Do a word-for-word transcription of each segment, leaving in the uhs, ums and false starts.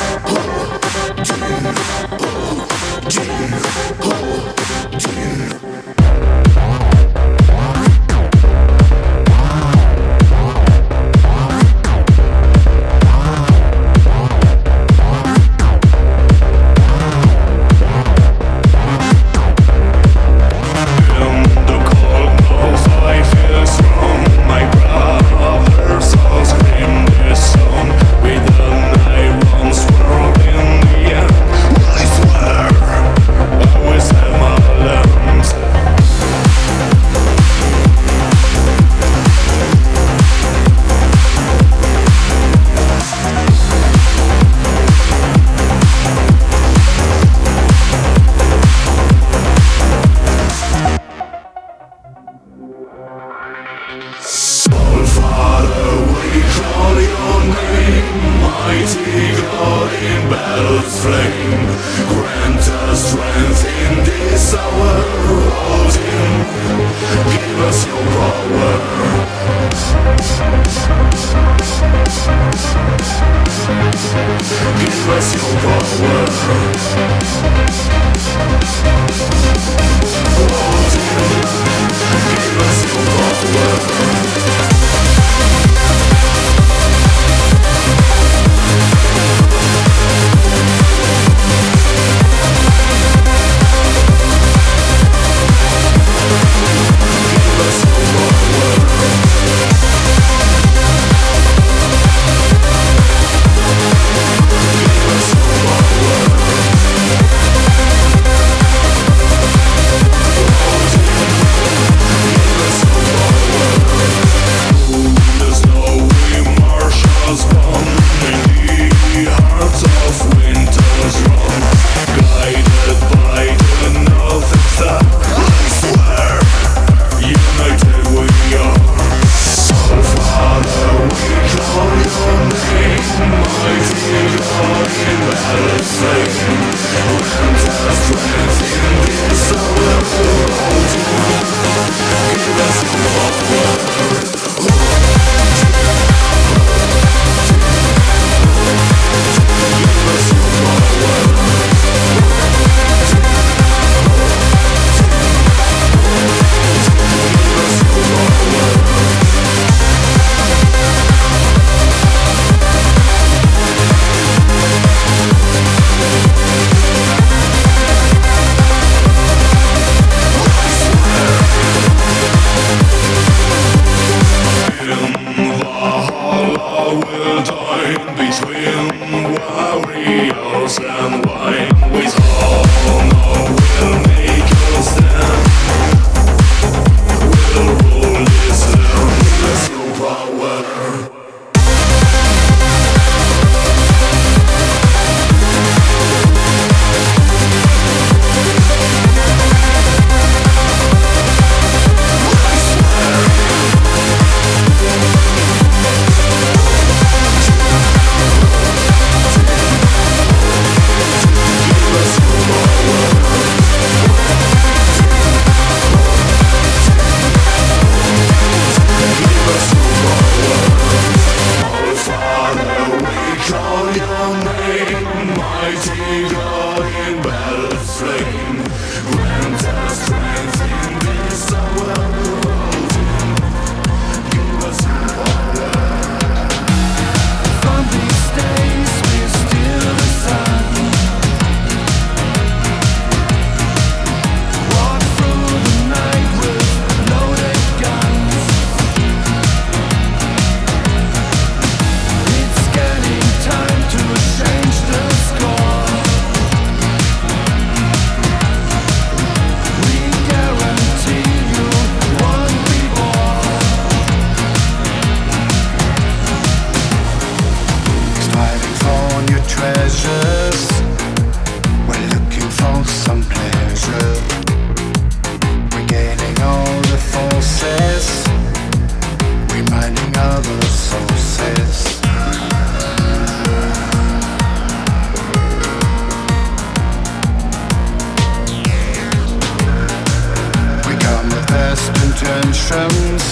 intentions,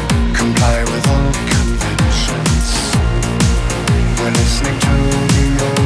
comply with all conventions. We're listening to the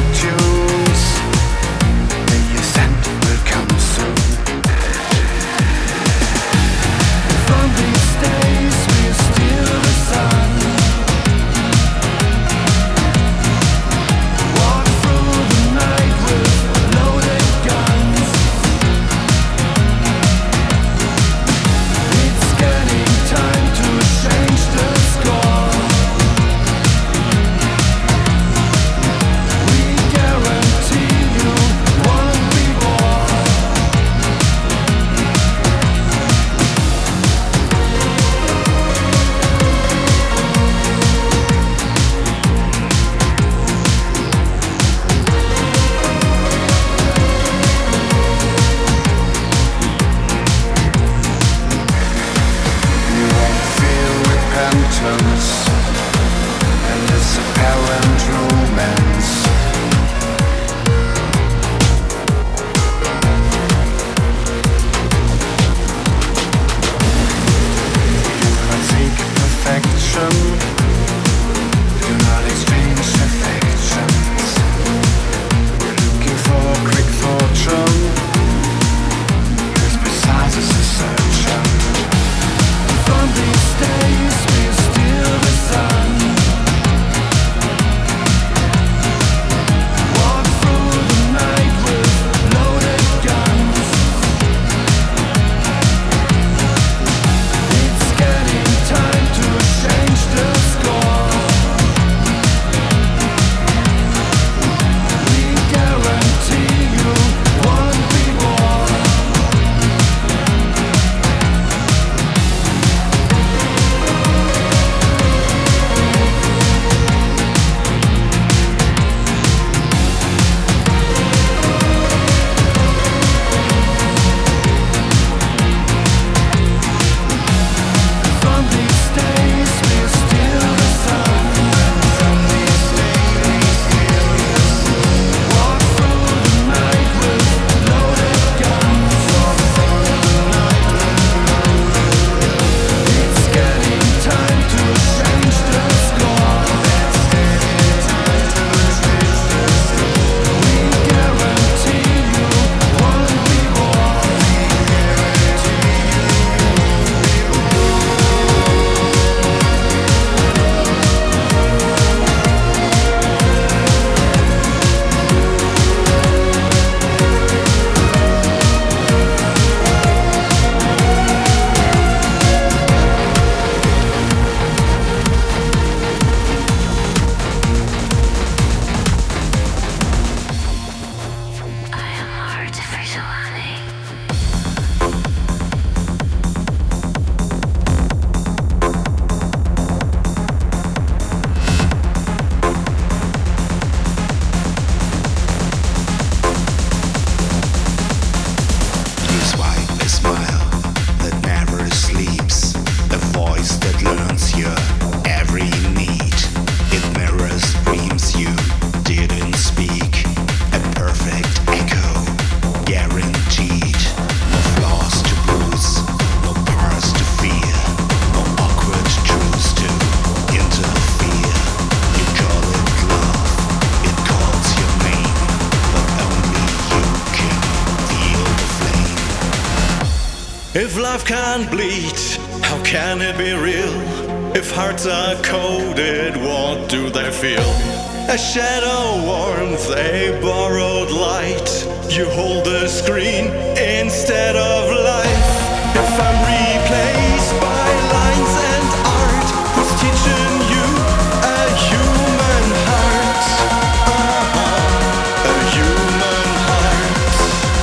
If love can't bleed, how can it be real? If hearts are coded, what do they feel? A shadow warmth, a borrowed light. You hold the screen instead of life. If I'm replaced by lines and art, who's teaching you a human heart? Uh-huh. A human heart.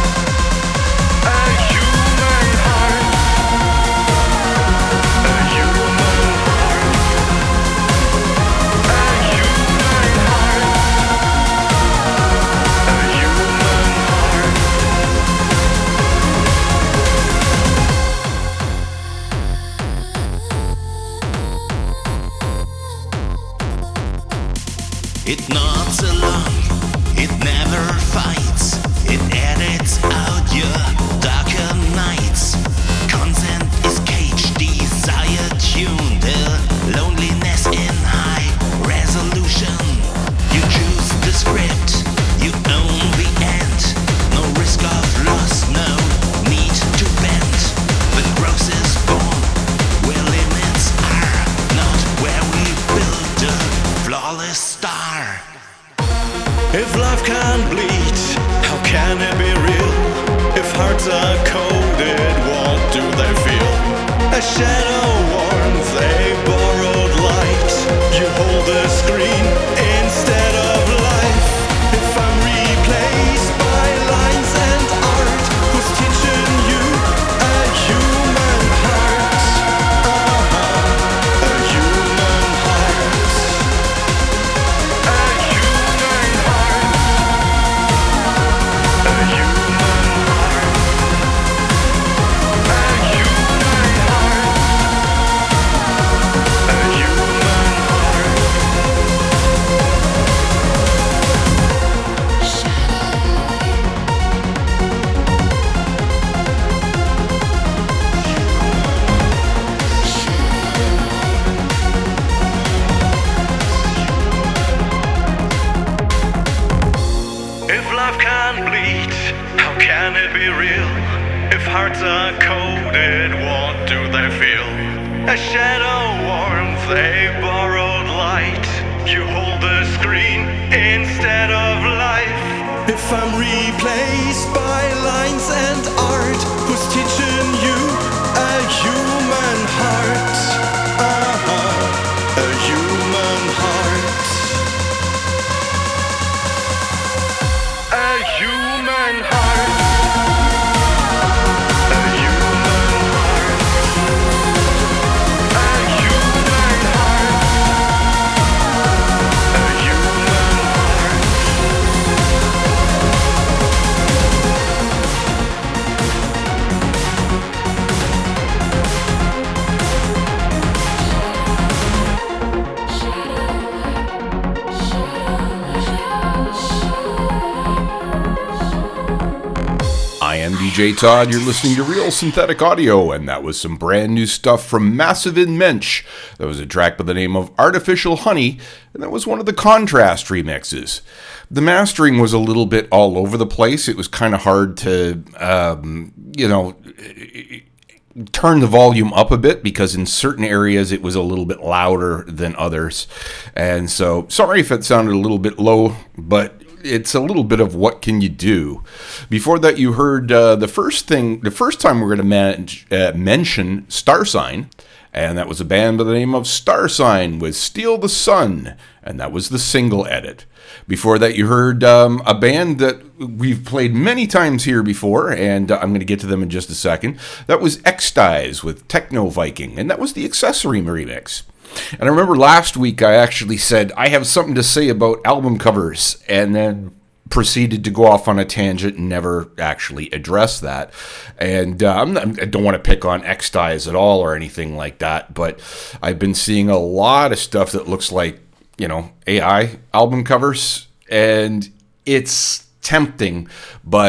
A human heart. A human heart. A human heart. A human heart. It nods along, it never fights, it edits out your darker nights. Consent is caged, desire tuned, the loneliness in high resolution. You choose the script, you own the end. No risk of loss, no need to bend. When growth is born, where limits are, not where we build a flawless star. If love can't bleed, how can it be real? If hearts are coded, what do they feel? A shadow warmth, a borrowed light. You hold the screen instead of life. If I'm replaced by lines and art, who's teaching you a human heart? Uh-huh. A human heart. A human heart. A human heart. A human heart. A human heart. If love can't bleed, how can it be real? If hearts are coded, what do they feel? A shadow warmth, a borrowed light. You hold the screen instead of life. If I'm replaced by lines and art, who's teaching you a human heart? Uh-huh. A human heart. A human heart. A human heart. A human heart. A human heart. I am D J Todd, you're listening to Real Synthetic Audio, and that was some brand new stuff from Massive in Mensch. That was a track by the name of Artificial Honey, and that was one of the Contrast remixes. The mastering was a little bit all over the place. It was kind of hard to, um, you know, turn the volume up a bit because in certain areas it was a little bit louder than others. And so, sorry if it sounded a little bit low, but it's a little bit of what can you do. Before that, you heard uh, the first thing, the first time we're going to man- uh, mention Star Sign, and that was a band by the name of Star Sign with Steal the Sun, and that was the single edit. Before that, you heard um, a band that we've played many times here before, and uh, I'm going to get to them in just a second. That was X-Dies with Techno Viking, and that was the Accessory remix. And I remember last week I actually said, I have something to say about album covers, and then proceeded to go off on a tangent and never actually address that. And uh, I'm not, I don't want to pick on X-Dies at all or anything like that, but I've been seeing a lot of stuff that looks like, you know, A I album covers, and it's tempting, but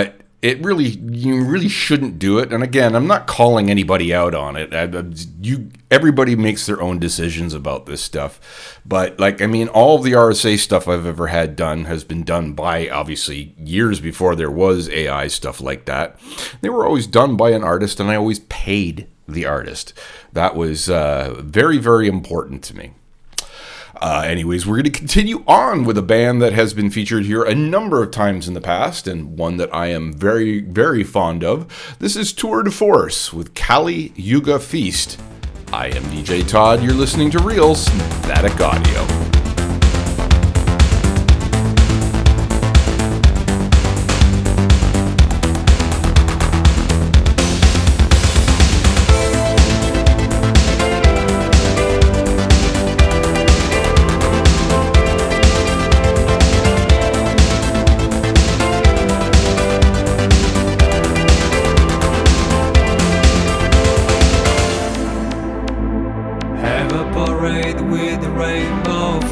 it really, you really shouldn't do it. And again, I'm not calling anybody out on it. I, I, you, everybody makes their own decisions about this stuff. But like, I mean, all of the R S A stuff I've ever had done has been done by, obviously, years before there was A I stuff like that. They were always done by an artist, and I always paid the artist. That was uh, very, very important to me. Uh, anyways, we're going to continue on with a band that has been featured here a number of times in the past, and one that I am very, very fond of. This is Tour de Force with Kali Yuga Feast. I am D J Todd. You're listening to Real Synthetic Audio. Have a parade with the rainbow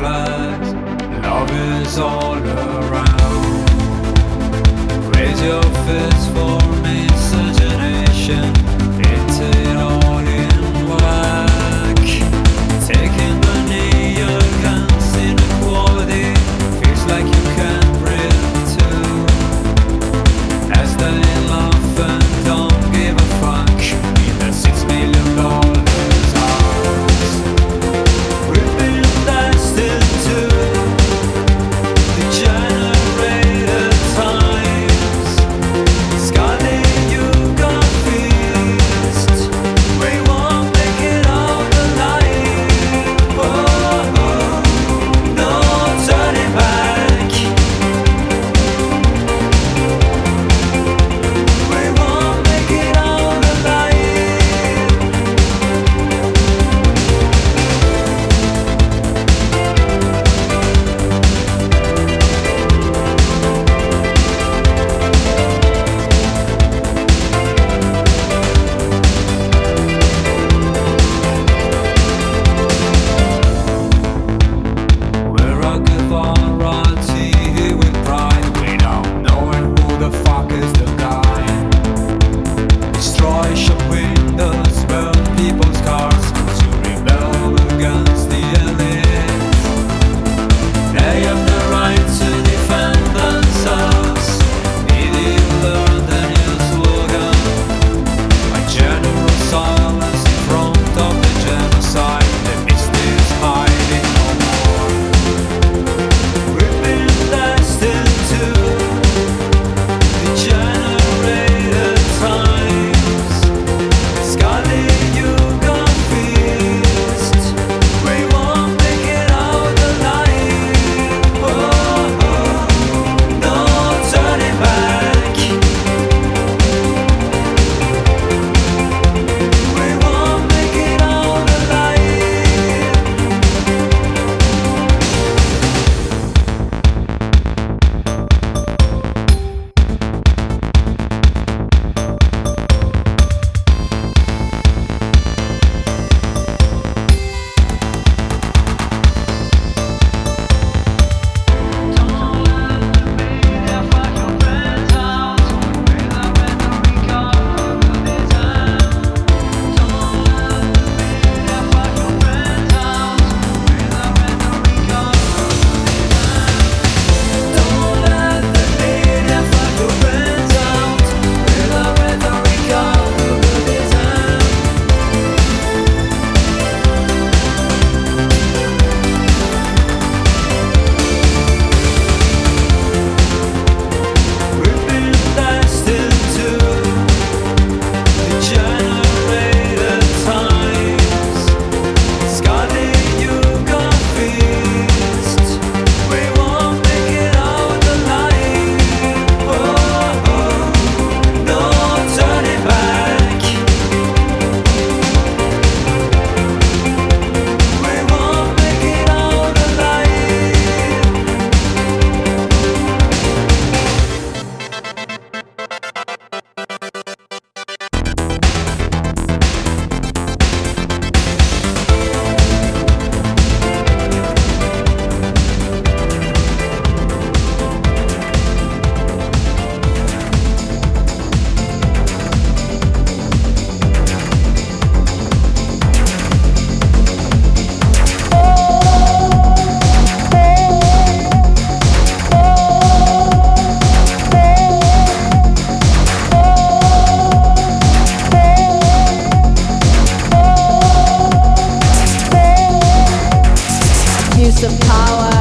Abuse of power,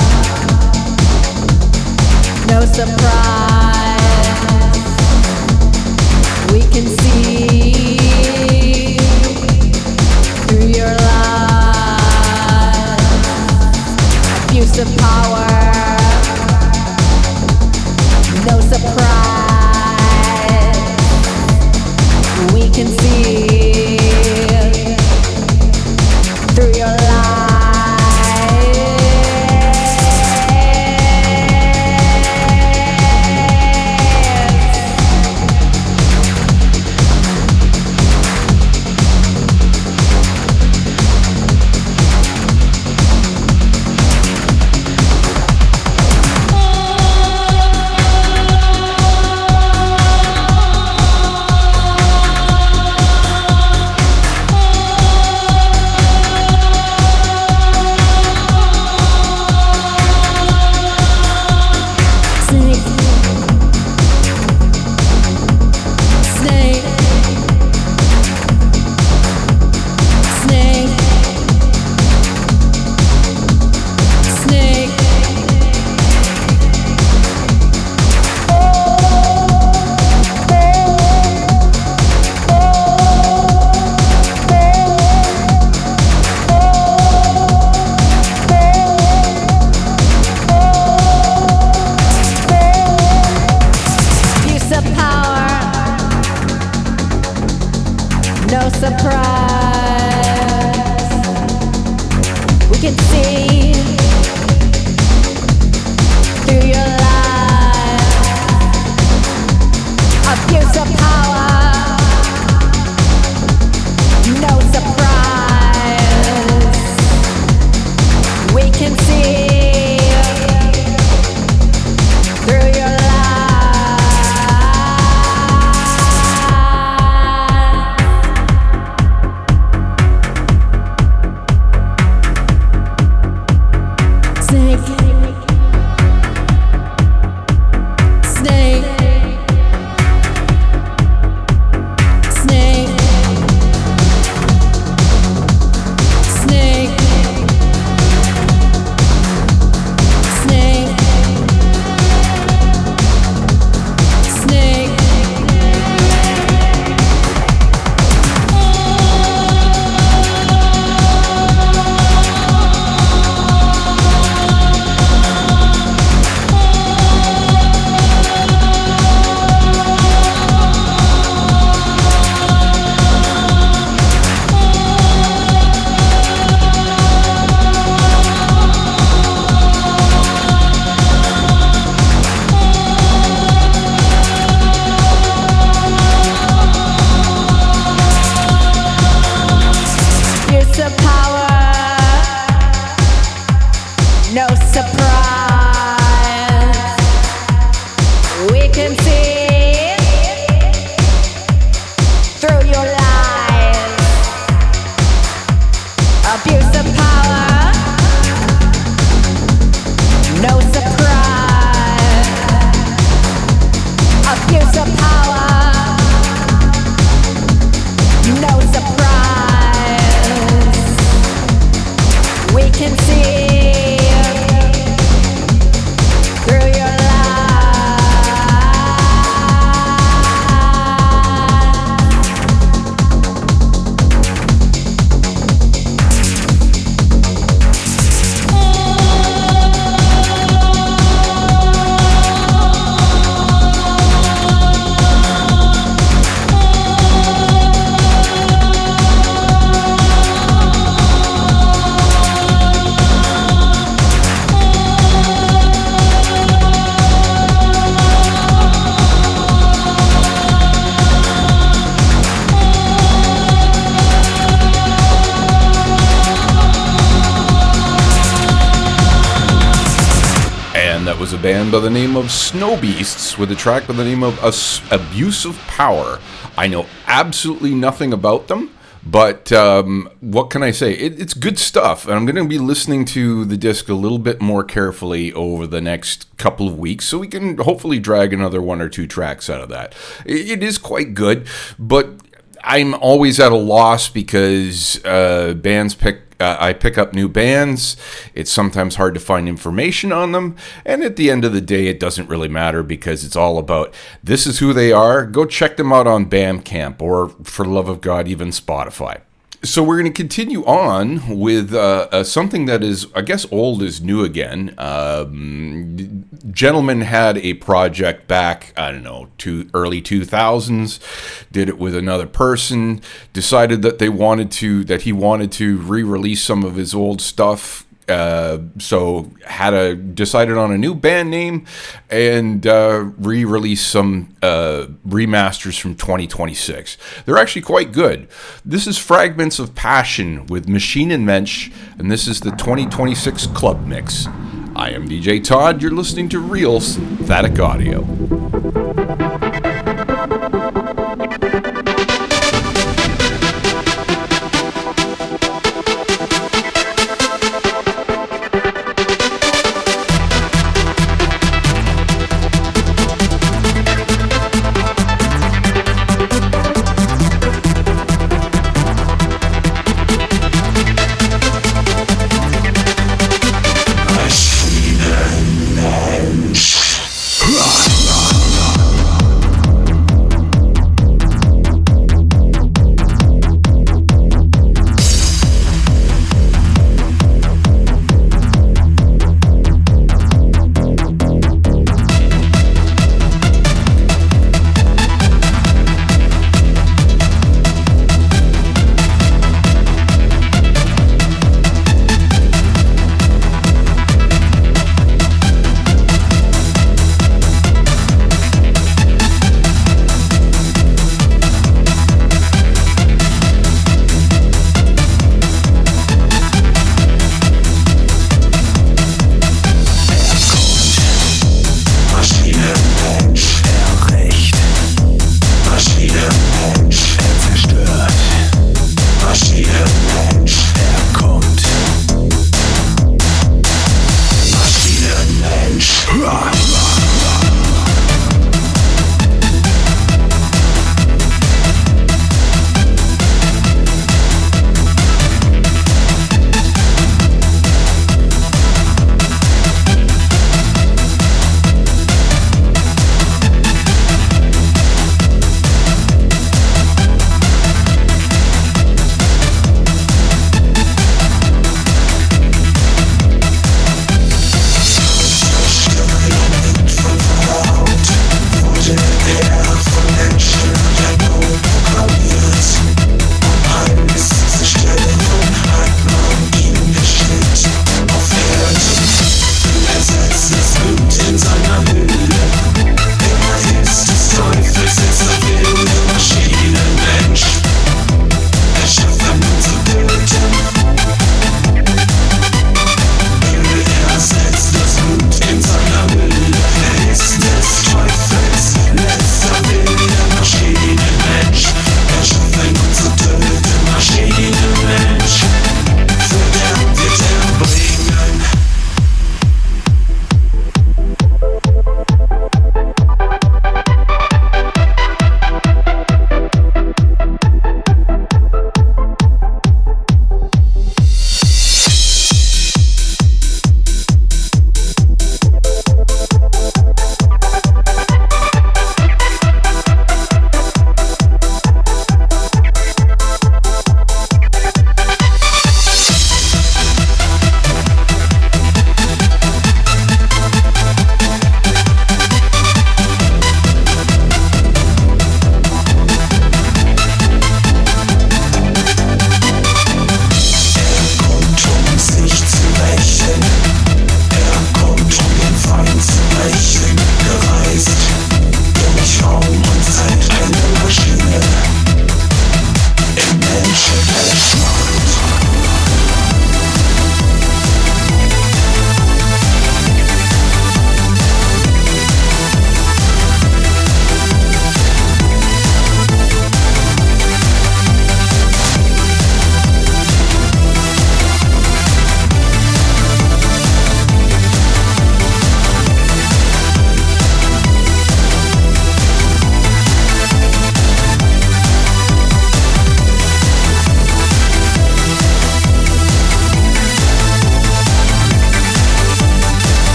no surprise. We can see through your lies. Abuse of power, no surprise. We can see through your lies. No surprise. We can see through your lies. Abuse of power. No surprise. We can see through your lies. No surprise. We can see through your lies. Abuse of power. No surprise. Abuse of power. No surprise. We can see through your lies. That was a band by the name of Snow Beasts with a track by the name of As- Abuse of Power. I know absolutely nothing about them, but um, what can I say? It, it's good stuff, and I'm going to be listening to the disc a little bit more carefully over the next couple of weeks, so we can hopefully drag another one or two tracks out of that. It, it is quite good, but I'm always at a loss because uh, bands pick uh, I pick up new bands. It's sometimes hard to find information on them. And at the end of the day, it doesn't really matter because it's all about this is who they are. Go check them out on Bandcamp or, for the love of God, even Spotify. So we're going to continue on with uh, uh, something that is, I guess, old is new again. Um, Gentleman had a project back, I don't know, to early two thousands, did it with another person, decided that they wanted to, that he wanted to re-release some of his old stuff. Uh, so had a decided on a new band name and uh, re-released some uh, remasters from twenty twenty-six. They're actually quite good. This is Fragments of Passion with Machine and Mensch, and this is the twenty twenty-six Club Mix. I am D J Todd. You're listening to Real Synthetic Audio.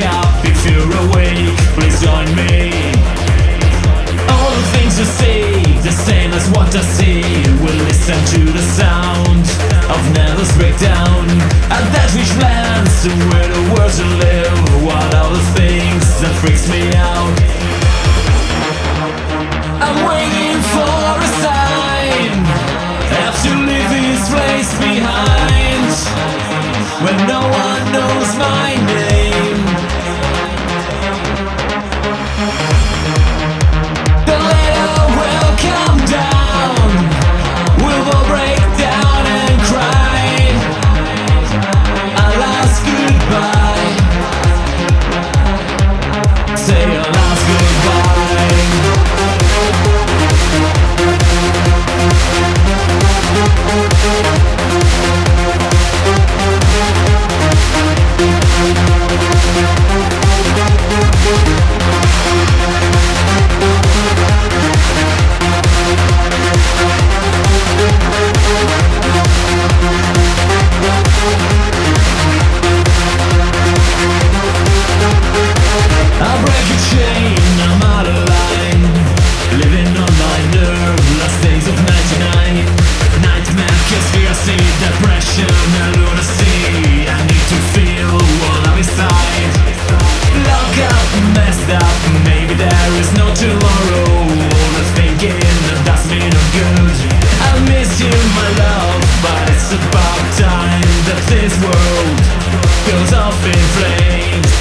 up if you're awake, please join me. All the things you see, the same as what I see. We listen to the sound of Never's breakdown. And that which lands where the words you live. What are the things that freaks me out? I'm waiting for a sign. Have to leave this place behind when no one knows my name. The letter will come down. We will break down and cry our last goodbye. Say your last goodbye. I'll break a chain, I'm out of line. Living on my nerve, last days of ninety-nine. Nightmare, conspiracy, depression, and lunacy. I need to feel what I'm inside. Lock up, messed up, maybe there is no tomorrow. All the thinking does me no good. I miss you, my love, but it's about time that this world goes off in flames.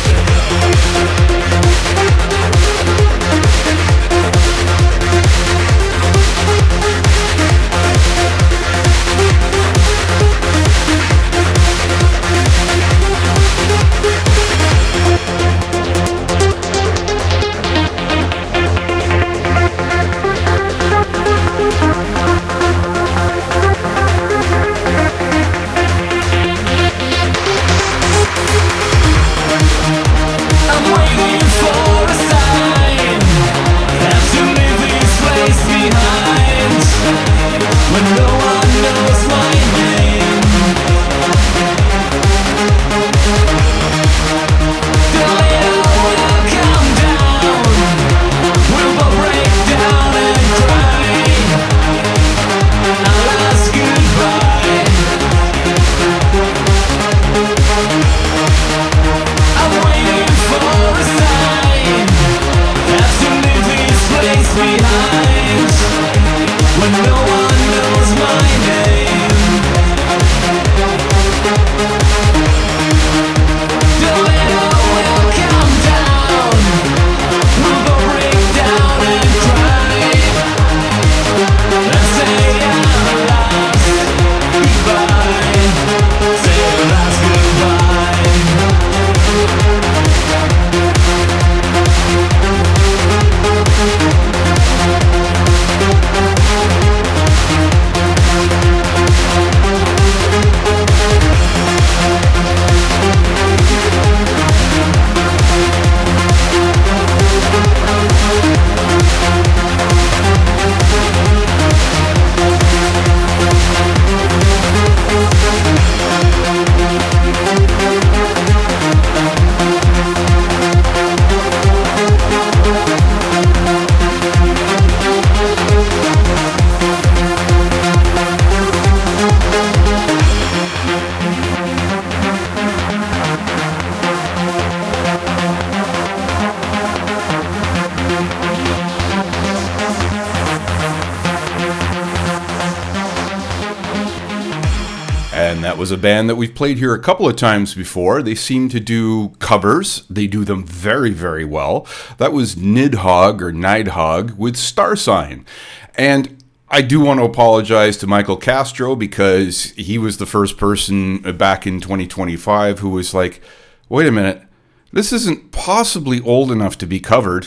Was a band that we've played here a couple of times before. They seem to do covers. They do them very, very well. That was Nidhogg or Nidhogg with Star Sign. And I do want to apologize to Michael Castro because he was the first person back in twenty twenty-five who was like, wait a minute, this isn't possibly old enough to be covered.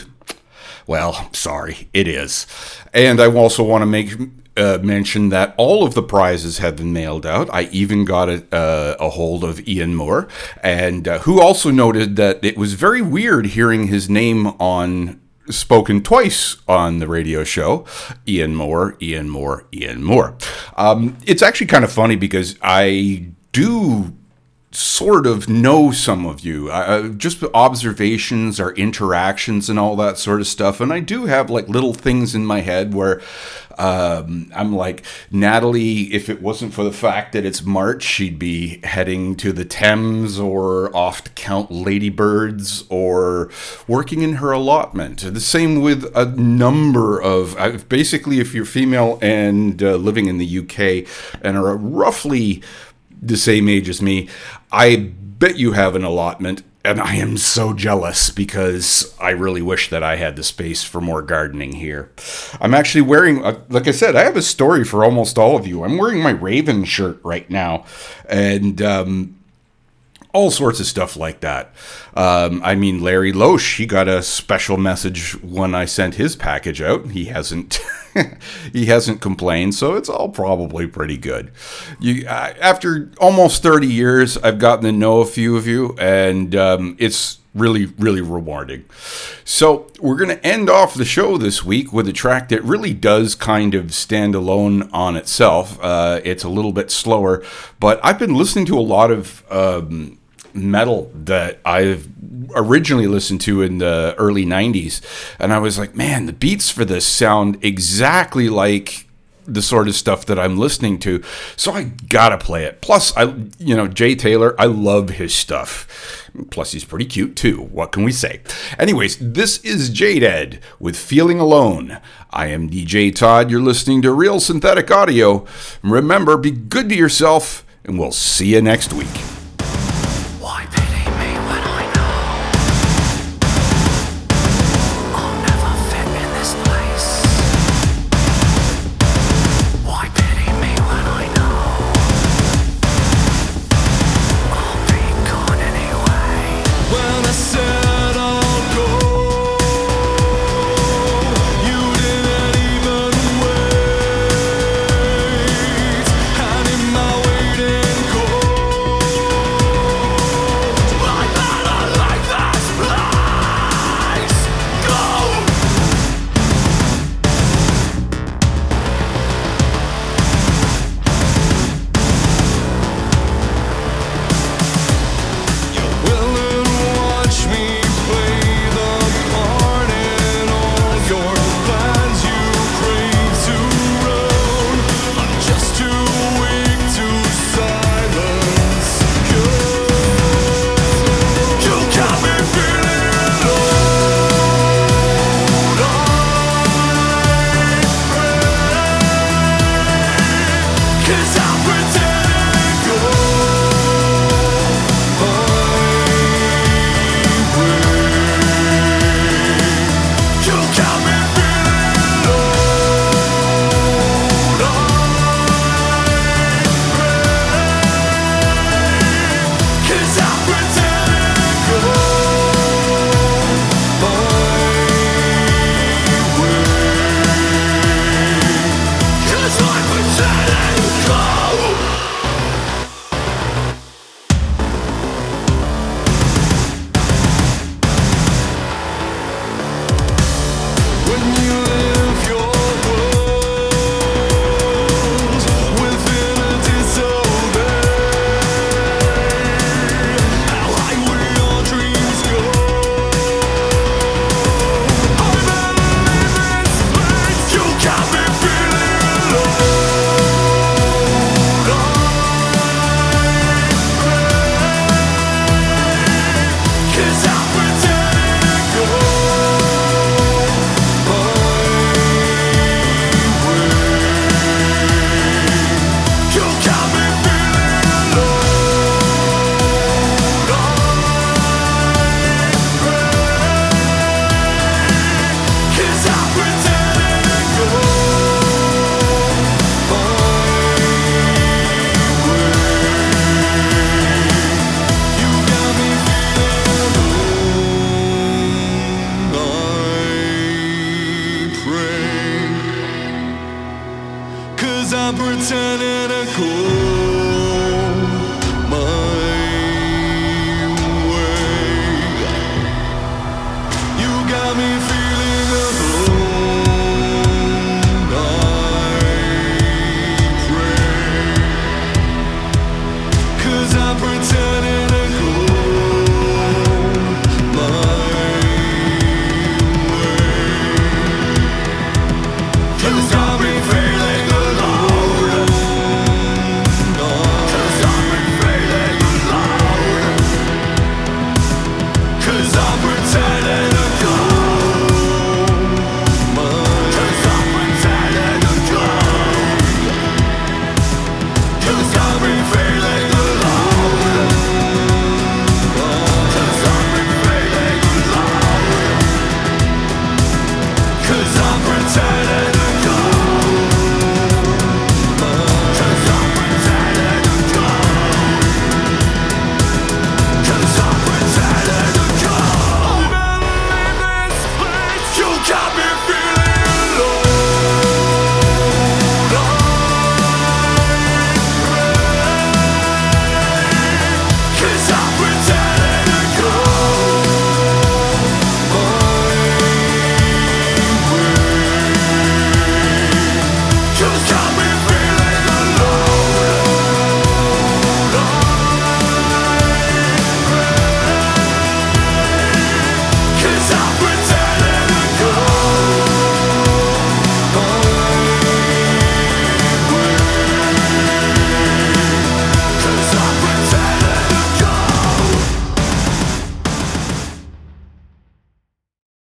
Well, sorry, it is. And I also want to make uh, mention that all of the prizes have been mailed out. I even got a, uh, a hold of Ian Moore, and uh, who also noted that it was very weird hearing his name on spoken twice on the radio show. Ian Moore, Ian Moore, Ian Moore. Um, it's actually kind of funny because I do sort of know some of you, uh, just observations, our interactions and all that sort of stuff. And I do have like little things in my head where um, I'm like, Natalie, if it wasn't for the fact that it's March, she'd be heading to the Thames or off to count ladybirds or working in her allotment. The same with a number of, uh, basically if you're female and uh, living in the U K and are roughly the same age as me, I bet you have an allotment, and I am so jealous because I really wish that I had the space for more gardening here. I'm actually wearing, uh, like I said, I have a story for almost all of you. I'm wearing my Raven shirt right now, and um, all sorts of stuff like that. Um, I mean, Larry Loesch, he got a special message when I sent his package out. He hasn't he hasn't complained, so it's all probably pretty good. You, uh, after almost thirty years, I've gotten to know a few of you, and um, it's really, really rewarding. So we're going to end off the show this week with a track that really does kind of stand alone on itself. Uh, it's a little bit slower, but I've been listening to a lot of um, metal that I've originally listened to in the early nineties, and I was like, man, the beats for this sound exactly like the sort of stuff that I'm listening to, so I gotta play it. Plus, I, you know, Jay Taylor, I love his stuff. Plus, he's pretty cute too. What can we say? Anyways, this is Jaded with Feeling Alone. I am D J Todd. You're listening to Real Synthetic Audio. Remember, be good to yourself, and we'll see you next week.